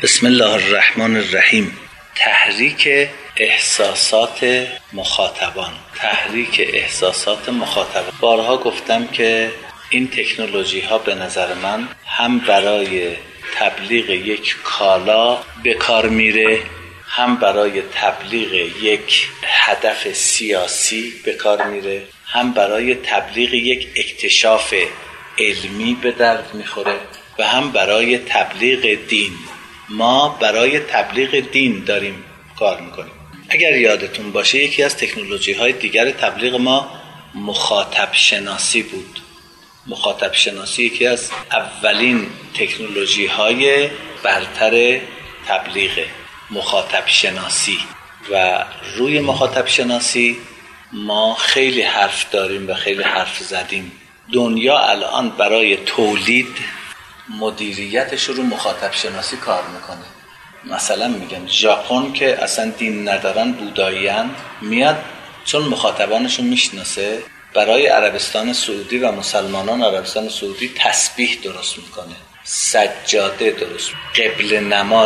بسم الله الرحمن الرحیم. تحریک احساسات مخاطبان. بارها گفتم که این تکنولوژی ها به نظر من هم برای تبلیغ یک کالا به کار میره، هم برای تبلیغ یک هدف سیاسی به کار میره، هم برای تبلیغ یک اکتشاف علمی به درد میخوره و هم برای تبلیغ دین. ما برای تبلیغ دین داریم کار میکنیم. اگر یادتون باشه یکی از تکنولوژی های دیگر تبلیغ ما مخاطب شناسی بود. مخاطب شناسی یکی از اولین تکنولوژی های برتر تبلیغ، مخاطب شناسی. و روی مخاطب شناسی ما خیلی حرف داریم و خیلی حرف زدیم. دنیا الان برای تولید مدیریتش رو مخاطب شناسی کار میکنه. مثلا میگم ژاپن که اصلا دین ندارن، بودایی‌ان، میاد چون مخاطبانشون میشناسه برای عربستان سعودی و مسلمانان عربستان سعودی تسبیح درست میکنه، سجاده درست، قبله نما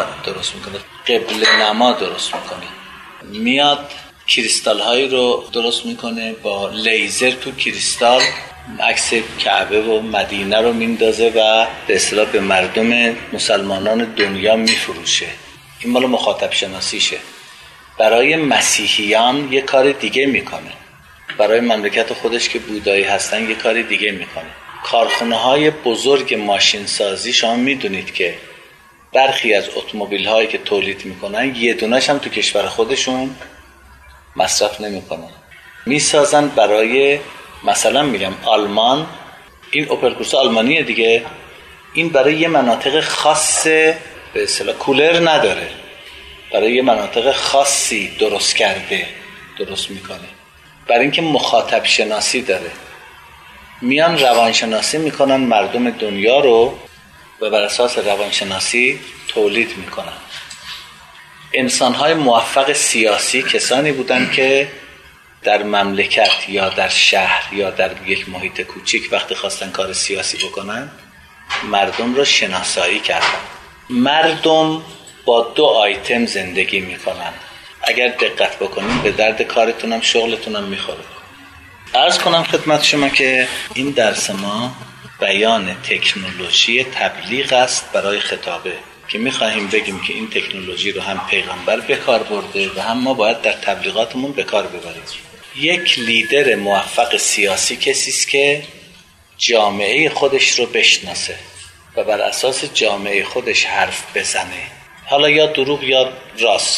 درست میکنه. میاد کریستال هایی رو درست میکنه، با لیزر تو کریستال عکس کعبه و مدینه رو میندازه و به اصطلاح به مردم مسلمانان دنیا میفروشه. این مال مخاطب شناسیشه. برای مسیحیان یه کار دیگه میکنه، برای مملکت خودش که بودایی هستن یه کار دیگه میکنه. کارخونه های بزرگ ماشین سازی، شما میدونید که برخی از اتومبیل هایی که تولید میکنن یه دونش هم تو کشور خودشون مصرف نمیکنن، میسازن برای مثلا میگم آلمان. این اوپل کورسا آلمانیه دیگه، این برای یه مناطق خاص به اصطلاح کولر نداره، برای یه مناطق خاصی درست میکنه، برای اینکه مخاطب شناسی داره. میان روانشناسی میکنن مردم دنیا رو و بر اساس روانشناسی تولید میکنن. انسانهای موفق سیاسی کسانی بودن که در مملکت یا در شهر یا در یک محیط کوچیک وقتی خواستن کار سیاسی بکنن مردم رو شناسایی کردن. مردم با 2 آیتم زندگی میکنن. اگر دقت بکنین به درد کارتونم شغلتونم میخوره. عرض کنم خدمت شما که این درس ما بیان تکنولوژی تبلیغ است برای خطابه، که میخواهیم بگیم که این تکنولوژی رو هم پیغمبر به کار برده و هم ما باید در تبلیغاتمون به کار ببریم. یک لیدر موفق سیاسی کسی است که جامعه خودش رو بشناسه و بر اساس جامعه خودش حرف بزنه، حالا یا دروغ یا راست.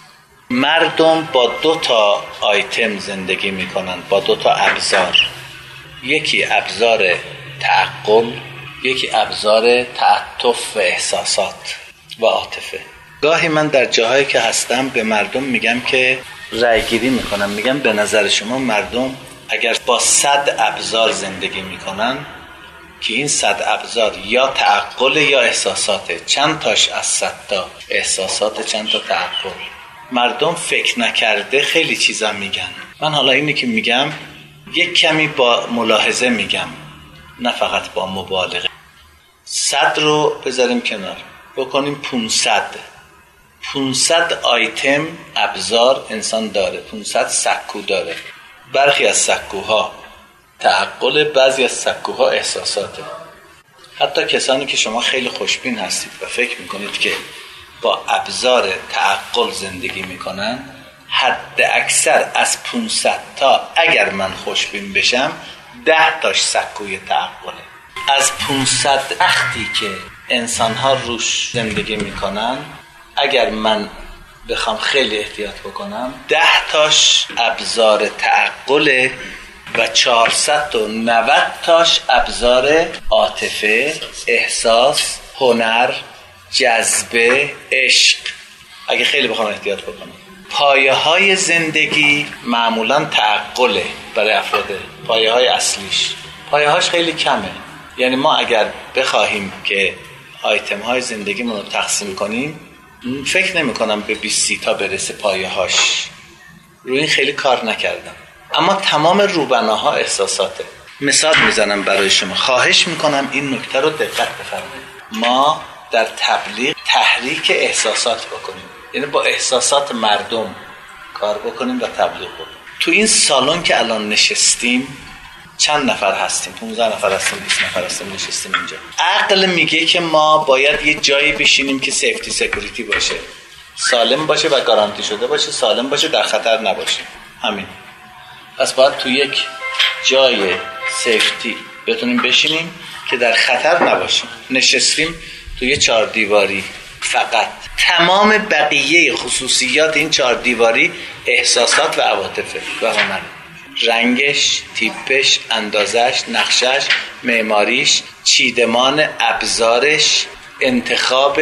مردم با 2 آیتم زندگی میکنن، با 2 ابزار. یکی ابزار تعقل، یکی ابزار تعاطف و احساسات و عاطفه. گاهی من در جاهایی که هستم به مردم میگم که رأی گیری میکنم، میگم به نظر شما مردم اگر با 100 ابزار زندگی میکنن که این 100 ابزار یا تعقل یا احساساته، چند تاش از 100 تا احساسات، چند تا تعقل. مردم فکر نکرده خیلی چیزا میگن. من حالا اینی که میگم یک کمی با ملاحظه میگم، نه فقط با مبالغه. 100 رو بذاریم کنار، بکنیم 500 آیتم ابزار انسان داره، 500 سکو داره. برخی از سکوها تعقل، بعضی از سکوها احساساته. حتی کسانی که شما خیلی خوشبین هستید و فکر میکنید که با ابزار تعقل زندگی میکنن، حد اکثر از 500 تا اگر من خوشبین بشم 10 تاش سکوی تعقله. از 500 تختی که انسان‌ها روش زندگی میکنن اگر من بخوام خیلی احتیاط بکنم 10 تاش ابزار تعقله و 490 تاش ابزار عاطفه، احساس، هنر، جذبه، عشق. اگه خیلی بخوام احتیاط بکنم پایه های زندگی معمولا تعقله برای افراد، پایه های اصلیش. پایه هاش خیلی کمه. یعنی ما اگر بخواهیم که آیتم های زندگیمون رو تقسیم کنیم فکر نمی کنم به 20 تا برسه پایه هاش. روی این خیلی کار نکردم. اما تمام روبناها احساساته. مثال میزنم برای شما، خواهش میکنم این نکته رو دقت بفرمایید. ما در تبلیغ تحریک احساسات بکنیم، یعنی با احساسات مردم کار بکنیم و تبلیغ بکنیم. تو این سالن که الان نشستیم چند نفر هستیم؟ 15 نفر هستیم، 20 نفر هستیم نشستیم اینجا. عقل میگه که ما باید یه جایی بشینیم که سیفتی سکیوریتی باشه، سالم باشه و گارانتی شده باشه، سالم باشه، در خطر نباشه. همین. پس باید تو یک جای سیفتی بتونیم بشینیم که در خطر نباشیم. نشستیم تو یه 4 دیواری فقط. تمام بقیه خصوصیات این 4 دیواری احساسات و عواطفه و هنر. رنگش، تیپش، اندازش، نقشش، معماریش، چیدمان ابزارش، انتخاب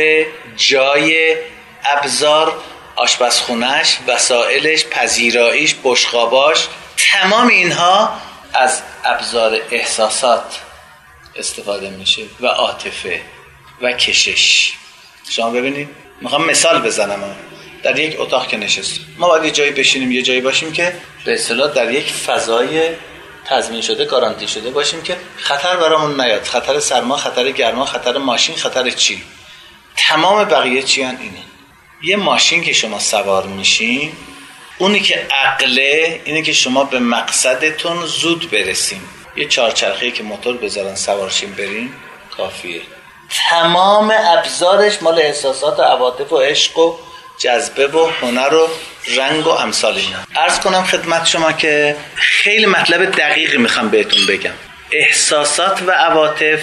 جای ابزار، آشپزخونهش، وسایلش، پذیراییش، بشقاباش، تمام اینها از ابزار احساسات استفاده میشه و عاطفه و کشش. شما ببینید، میخوام مثال بزنم. در یک اتاق که نشستیم، ما باید یه جایی بشینیم، یه جایی باشیم که به اصطلاح در یک فضای تضمین شده، گارانتی شده باشیم که خطر برامون نیاد. خطر سرما، خطر گرما، خطر ماشین، خطر چی. تمام بقیه چی هن؟ اینه. یه ماشین که شما سوار میشین، اونی که عقله اینه که شما به مقصدتون زود برسیم. یه 4 چرخه‌ای که موتور بذارن سوارشین برین کافیه. تمام ابزارش مال احساسات و عواطف و عشق و جذبه و هنر و رنگ و امثال اینا. عرض کنم خدمت شما که خیلی مطلب دقیقی میخوام بهتون بگم. احساسات و عواطف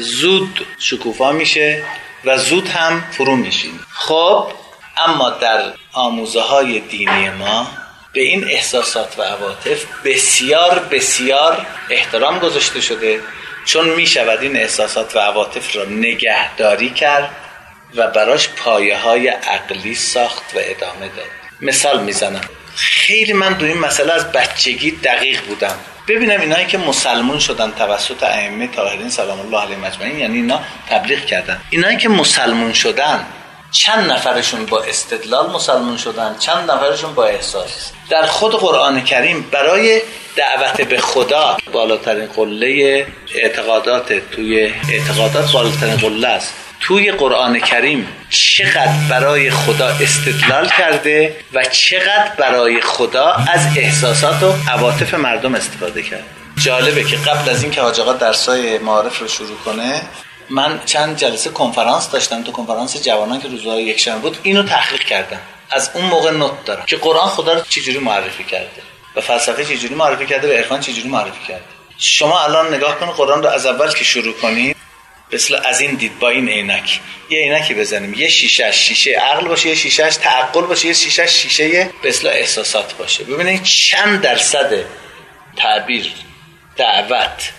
زود شکوفا میشه و زود هم فرو میشین. خب اما در آموزه های دینی ما به این احساسات و عواطف بسیار بسیار احترام گذاشته شده، چون میشود این احساسات و عواطف را نگهداری کرد و براش پایه‌های عقلی ساخت و ادامه داد. مثال میزنم. خیلی من در این مسئله از بچگی دقیق بودم. ببینم اینایی که مسلمون شدن توسط ائمه طاهرین سلام الله علیهم اجمعین، یعنی اینا تبلیغ کردن، اینایی که مسلمون شدن چند نفرشون با استدلال مسلمون شدن، چند نفرشون با احساس. در خود قرآن کریم برای دعوت به خدا بالاترین قله اعتقادات، توی اعتقادات بالاترین قله است. توی قرآن کریم چقدر برای خدا استدلال کرده و چقدر برای خدا از احساسات و عواطف مردم استفاده کرد. جالبه که قبل از این که حاج آقا درسای معارف رو شروع کنه، من چند جلسه کنفرانس داشتم. تو کنفرانس جوانان که روزهای یکشنبه بود اینو تحقیق کردم. از اون موقع نوت دارم که قرآن خدا رو چجوری معرفی کرده و فلسفه چجوری معرفی کرده و عرفان چجوری معرفی کرده. شما الان نگاه کن قرآن رو از اول که شروع کنید، مثلا از این دید با این عینک، یه عینکی بزنیم، یه شیشه عقل باشه، یه شیشهش تعقل باشه، یه شیشه به اصطلاح احساسات باشه. ببینید چند درصد تعبیر، دعوت،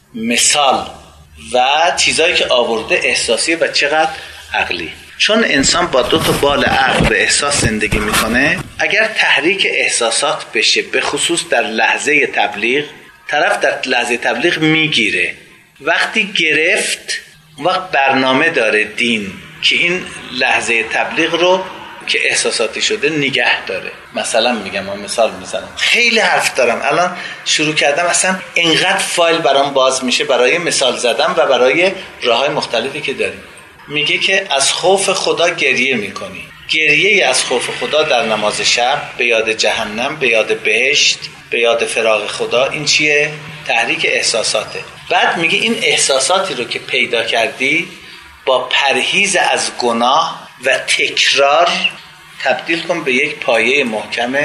مثال و چیزایی که آورده احساسی و چقدر عقلی. چون انسان با 2 بال عقل و احساس زندگی میکنه، اگر تحریک احساسات بشه، به خصوص در لحظه تبلیغ، طرف در لحظه تبلیغ میگیره. وقتی گرفت، وقت برنامه داره دین که این لحظه تبلیغ رو که احساساتی شده نگه داره. مثلا میگم، من مثال میزنم، خیلی حرف دارم الان شروع کردم، اصلا اینقدر فایل برام باز میشه برای مثال زدن و برای راههای مختلفی که داریم. میگه که از خوف خدا گریه میکنی. گریه از خوف خدا در نماز شب، به یاد جهنم، به یاد بهشت، به یاد فراق خدا. این چیه؟ تحریک احساساته. بعد میگه این احساساتی رو که پیدا کردی با پرهیز از گناه و تکرار تبدیل کن به یک پایه محکم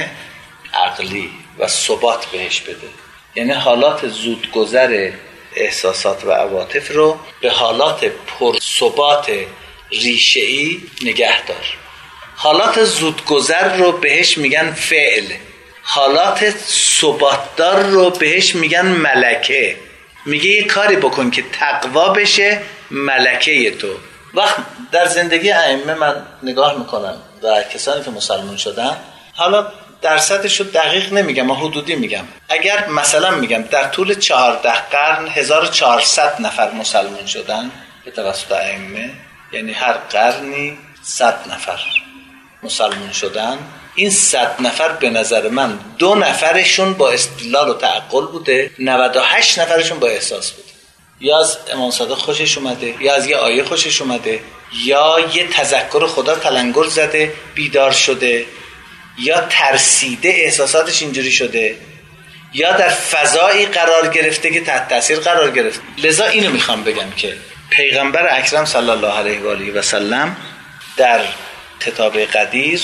عقلی و ثبات بهش بده. یعنی حالات زودگذر احساسات و عواطف رو به حالات پرثبات ریشه‌ای نگه دار. حالات زودگذر رو بهش میگن فعل، حالات ثباتدار رو بهش میگن ملکه. میگه یه کاری بکن که تقوا بشه ملکه تو. وقت در زندگی ائمه من نگاه میکنم و کسانی که مسلمان شدن، حالا درصدش رو دقیق نمیگم، حدودی میگم. اگر مثلا میگم در طول 14 قرن 1400 نفر مسلمان شدن به توسط ائمه، یعنی هر قرنی 100 نفر مسلمان شدن، این 100 نفر به نظر من 2 نفرشون با استدلال و تعقل بوده، 98 نفرشون با احساس بوده. یا از امام صادق خوشش اومده، یا از یه آیه خوشش اومده، یا یه تذکر خدا تلنگر زده بیدار شده، یا ترسیده احساساتش اینجوری شده، یا در فضایی قرار گرفته که تحت تاثیر قرار گرفته. لذا اینو میخوام بگم که پیغمبر اکرم صلی الله علیه و آله و سلم در کتاب قدیر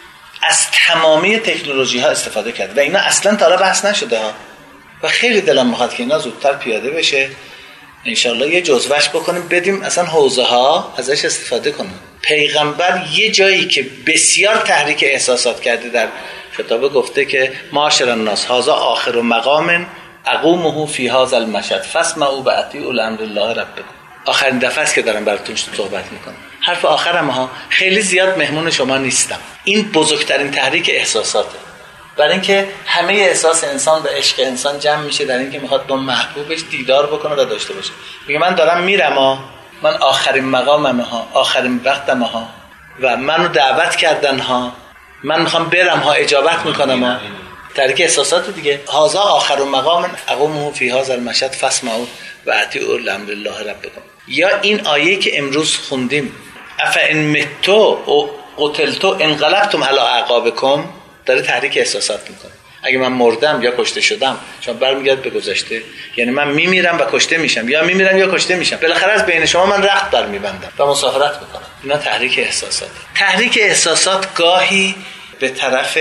از تمامی تکنولوژی ها استفاده کرد و اینا اصلا تا حالا بحث نشده ها و خیلی دلم میخواد که اینا زودتر پیاده بشه، انشالله یه جزوهش بکنیم بدیم اصلا حوزه ها ازش استفاده کنن. پیغمبر یه جایی که بسیار تحریک احساسات کرده در خطابه گفته که معاشر الناس هذا آخر مقام اقومه فی هذا المشهد فاسمعوا واطیعوا لامر الله ربکم. آخرین دفعه است که دارم براتون صحبت میکنم. حرف آخرم ها، خیلی زیاد مهمون شما نیستم. این بزرگترین تحریک احساساته، برای اینکه همه احساس انسان و عشق انسان جمع میشه در اینکه میخواد با محبوبش دیدار بکنه و داشته باشه. میگه من دارم میرم ها، من آخرین مقامم ها، آخرین وقتم ها و منو دعوت کردن ها، من میخوام برم ها، اجابت میکنم ها. تحریک احساسات دیگه. هذا آخر مقام اقومه فی هذا المشهد فاسمعوا واطیعوا لامر الله ربکم. یا این آیه که امروز خوندیم افئن متوا و قتلتوا انقلبتم علی اعقابکم، داره تحریک احساسات میکنه. اگه من مردم یا کشته شدم، چون برمیگرد به گذشته، یعنی من میمیرم و کشته میشم، یا میمیرم یا کشته میشم، بالاخره از بین شما من رخت برمیبندم و مسافرت میکنم. اینا تحریک احساسات. تحریک احساسات گاهی به طرف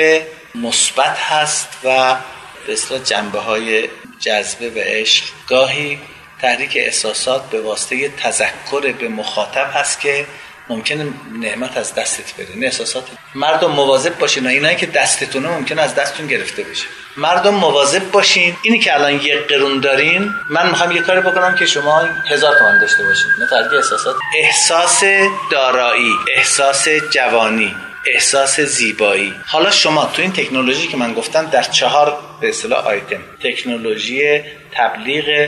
مثبت هست و به اصطلاح جنبه‌های جذبه و عشق، گاهی تحریک احساسات به واسطه تذکر به مخاطب هست که ممکنه نعمت از دستت بره. نه احساسات مردم مواظب باشین، اینایی که دستتونه ممکنه از دستتون گرفته بشه. مردم مواظب باشین، اینی که الان 1 قرون دارین، من میخوام یه کاری بکنم که شما 1000 تومان داشته باشین. نه تحریک احساسات. احساس دارایی، احساس جوانی، احساس زیبایی. حالا شما تو این تکنولوژی که من گفتم در 4 به اصطلاح آیتم، تکنولوژی تبلیغ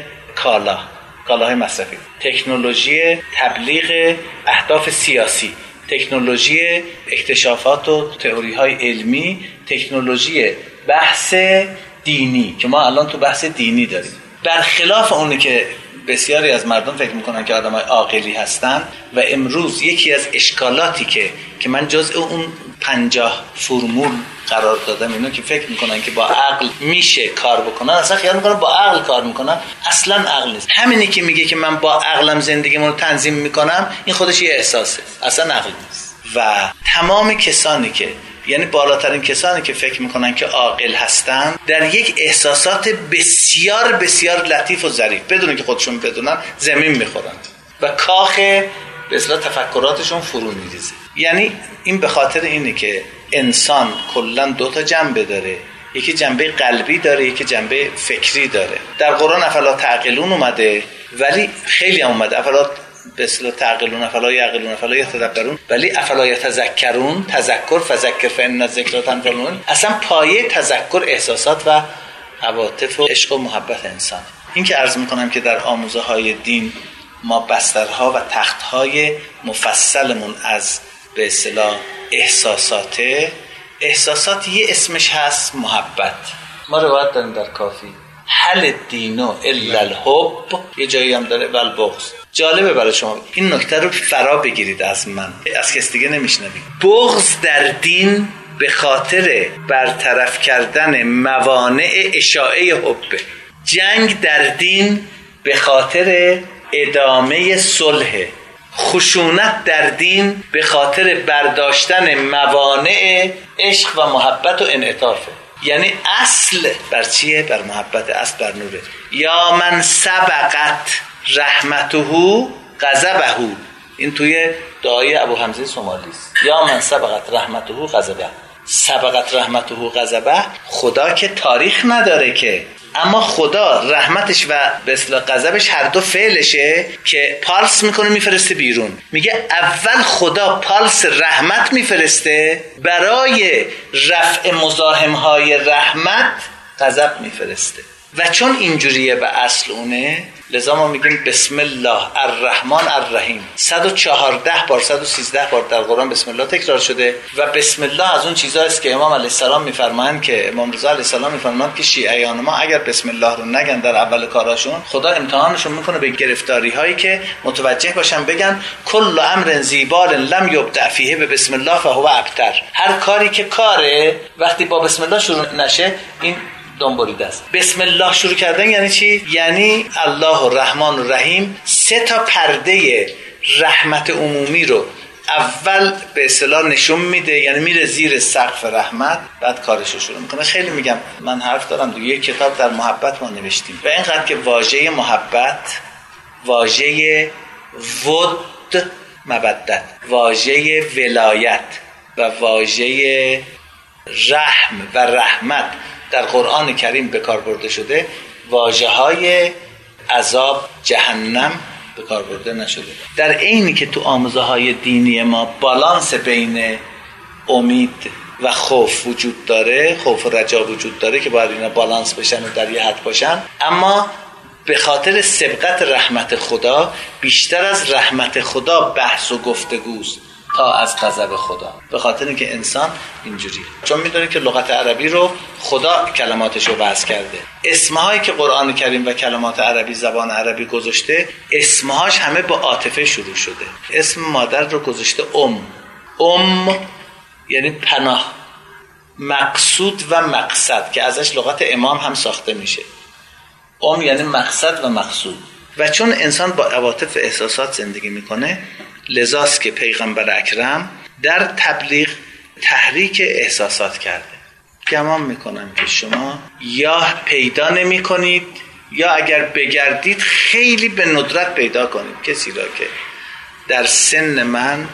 کالاهای مصرفی، تکنولوژی تبلیغ اهداف سیاسی، تکنولوژی اکتشافات و تئوری‌های علمی، تکنولوژی بحث دینی که ما الان تو بحث دینی داریم. برخلاف اونه که بسیاری از مردم فکر میکنن که آدمای عاقلی هستن و امروز یکی از اشکالاتی که من جزء اون 50 فرمول قرار دادم، اینو که فکر میکنن که با عقل میشه کار بکنن، اصلا خیال میکنن با عقل کار میکنن، اصلا عقل نیست. همینی که میگه که من با عقلم زندگیمو تنظیم میکنم، این خودش یه احساسه، اصلا عقل نیست. و تمام کسانی که یعنی بالاترین کسانی که فکر میکنن که عاقل هستن در یک احساسات بسیار بسیار لطیف و ظریف بدون که خودشون بدونن زمین میخورن و کاخ به اصطلاح تفکراتشون فرو میریزه. یعنی این به خاطر اینه که انسان کلا 2 جنبه داره، یکی جنبه قلبی داره، یکی جنبه فکری داره. در قرآن افلا تعقلون اومده، ولی خیلی هم اومده افلا به اصطلاح تعقلون، افلا یعقلون، افلا یتدبرون، ولی افلا یتذکرون، تذکر فذکر فان الذکر تنفع المؤمنین. اصلا پایه تذکر احساسات و عواطف و عشق و محبت انسان. این که عرض میکنم که در آموزه های دین ما بسترها و تختهای مفصلمون از به اصطلاح احساسات یه اسمش هست محبت. ما روایت داریم در کافی حل دینو الا الحب، یه جایی هم داره ول بغض. جالبه برای شما این نکته رو فرا بگیرید از من، از کس دیگه نمیشنوید. بغض در دین به خاطر برطرف کردن موانع اشاعه حب، جنگ در دین به خاطر ادامه صلح، خشونت در دین به خاطر برداشتن موانع عشق و محبت و انعطافه. یعنی اصل بر چیه؟ بر محبت، اصل بر نوره. یا من سبقت رحمته غضبه، این توی دعای ابو حمزه سومالی است. یا من سبقت رحمته غضبه، سبقت رحمته غضبه، خدا که تاریخ نداره که، اما خدا رحمتش و به اصطلاح غضبش هر دو فعلشه که پالس میکنه میفرسته بیرون. میگه اول خدا پالس رحمت میفرسته، برای رفع مزاحمهای رحمت غضب میفرسته. و چون اینجوریه و اصل اونه، لذا ما میگیم بسم الله الرحمن الرحیم. 114 بار 113 بار در قرآن بسم الله تکرار شده و بسم الله از اون چیزاست که امام علیه السلام میفرمایند، که امام رضا علیه السلام میفرمایند که شیعیان ما اگر بسم الله رو نگن در اول کاراشون، خدا امتحانشون میکنه به گرفتاری هایی که متوجه باشن بگن کل امر زیبال لم یبدأ فیه به بسم الله فهو ابتر. هر کاری که کاره وقتی با بسم الله شروع نشه این دنبالیده است. بسم الله شروع کردن یعنی چی؟ یعنی الله الرحمن الرحیم 3 تا پرده رحمت عمومی رو اول به اصطلاح نشون میده، یعنی میره زیر سقف رحمت، بعد کارش رو شروع میکنه. خیلی میگم من حرف دارم دیگه. یک کتاب در محبت ما نوشتیم و اینقدر که واژه محبت، واژه ود مودت، واژه ولایت و واژه رحم و رحمت در قرآن کریم به کار برده شده، واژه‌های عذاب جهنم به کار برده نشده. در عینی که تو آموزه‌های دینی ما بالانس بین امید و خوف وجود داره، خوف و رجا وجود داره که باید اینا بالانس بشن و در یه حد باشن، اما به خاطر سبقت رحمت خدا، بیشتر از رحمت خدا بحث و گفتگوست تا از غضب خدا، به خاطر اینکه انسان اینجوریه. چون میدونه که لغت عربی رو خدا کلماتش رو بحث کرده. اسمهایی که قرآن کریم و کلمات عربی، زبان عربی گذاشته، اسمهاش همه با عاطفه شروع شده. اسم مادر رو گذاشته ام یعنی پناه، مقصود و مقصد که ازش لغت امام هم ساخته میشه. یعنی مقصد و مقصود. و چون انسان با عواطف و احساسات زندگی میکنه، لذاست که پیغمبر اکرم در تبلیغ تحریک احساسات کرده. گمان میکنم که شما یا پیدا نمی کنید یا اگر بگردید خیلی به ندرت پیدا کنید کسی را که در سن من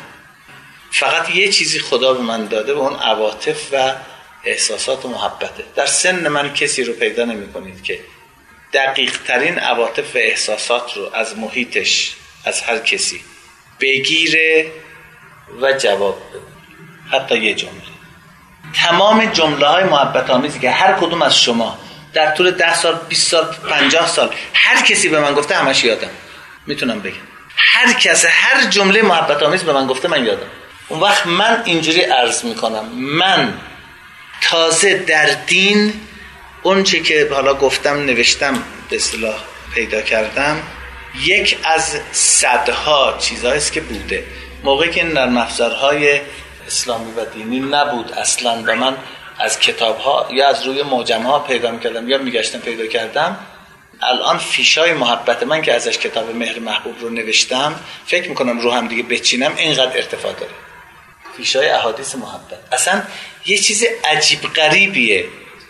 فقط یه چیزی خدا به من داده و اون عواطف و احساسات و محبته. در سن من کسی رو پیدا نمی کنید که دقیق ترین عواطف و احساسات رو از محیطش، از هر کسی بگیره و جواب بده. حتی یه جمله، تمام جمله های محبت آمیزی که هر کدوم از شما در طول 10 سال 20 سال 50 سال هر کسی به من گفته، همش یادم میتونم بگم. هر کس هر جمله محبت آمیز به من گفته من یادم. اون وقت من اینجوری عرض میکنم، من تازه در دین اون چه که حالا گفتم نوشتم به اصطلاح پیدا کردم، یک از صدها چیزهاییست که بوده موقعی که این نرم افزارهای اسلامی و دینی نبود اصلا و من از کتاب‌ها یا از روی معجم‌ها پیدا می‌کردم یا می‌گشتم پیدا کردم. الان فیشای محبت من که ازش کتاب مهر محبوب رو نوشتم، فکر می‌کنم رو هم دیگه بچینم اینقدر ارتفاع داره. فیشای احادیث محبت اصلا یه چیز عجیب غریبیه.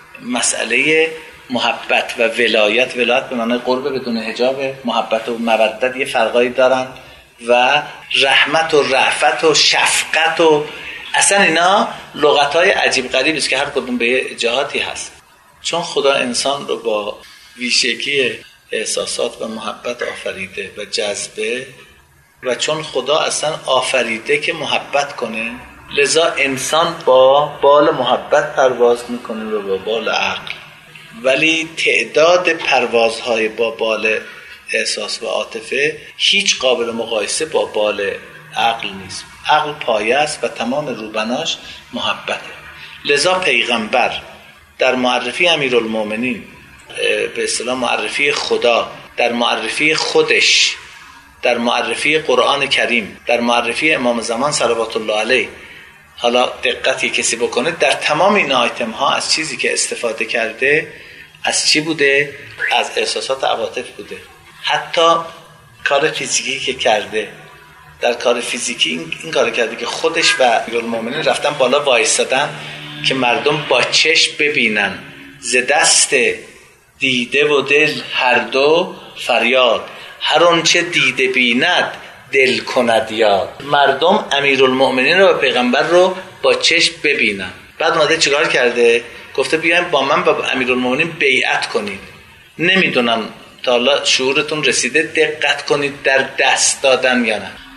مسئله محبت و ولایت به معنای قرب بدون حجاب، محبت و مودت یه فرقایی دارن و رحمت و رأفت و شفقت و اصلا اینا لغت‌های عجیب غریبی است که هر کدوم به یه جهاتی هست. چون خدا انسان رو با ویژگی احساسات و محبت آفریده و جذبه و چون خدا اصلا آفریده که محبت کنه، لذا انسان با بال محبت پرواز میکنه و با بال عقل. ولی تعداد پروازهای با بال احساس و عاطفه هیچ قابل مقایسه با بال عقل نیست. عقل پایه است و تمام روبناش محبته. لذا پیغمبر در معرفی امیرالمومنین، به اصطلاح معرفی خدا، در معرفی خودش، در معرفی قرآن کریم، در معرفی امام زمان صلوات الله علیه، حالا دقتی کسی بکنه در تمام این آیتم ها از چیزی که استفاده کرده از چی بوده؟ از احساسات عواطف بوده. حتی کار فیزیکی که کرده، در کار فیزیکی این کار کرده که خودش و امیرالمومنین رفتن بالا وایسادن که مردم با چشم ببینن، ز دست دیده و دل هر دو فریاد، هر آنچه دیده بیند دل کند یاد. مردم امیرالمومنین رو و پیغمبر رو با چشم ببینن. بعد اومده چیکار کرده؟ گفته بیاین با من با امیرالمومنین بیعت کنید. نمیدونم تا حالا شعورتون رسیده دقت کنید در دست دادن یا نه.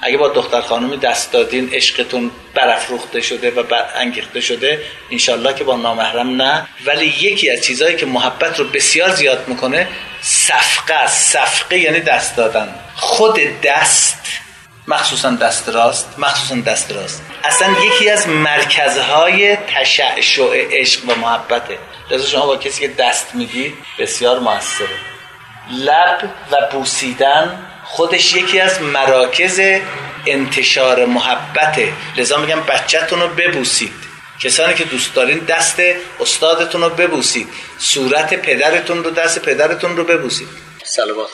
اگه با دختر خانومی دست دادین عشقتون برافروخته شده و انگیخته شده، انشالله که با نامحرم نه. ولی یکی از چیزهایی که محبت رو بسیار زیاد میکنه صفقه است. صفقه یعنی دست دادن. خود دست، مخصوصا دست راست اصلا یکی از مرکزهای تشعشع عشق و محبته. لذا شما با کسی که دست میدید بسیار موثره. لب و بوسیدن خودش یکی از مراکز انتشار محبته. لذا میگم بچه‌تون رو ببوسید. کسانی که دوست دارین دست استادتون رو ببوسید. صورت پدرتون رو، دست پدرتون رو ببوسید. صلوات.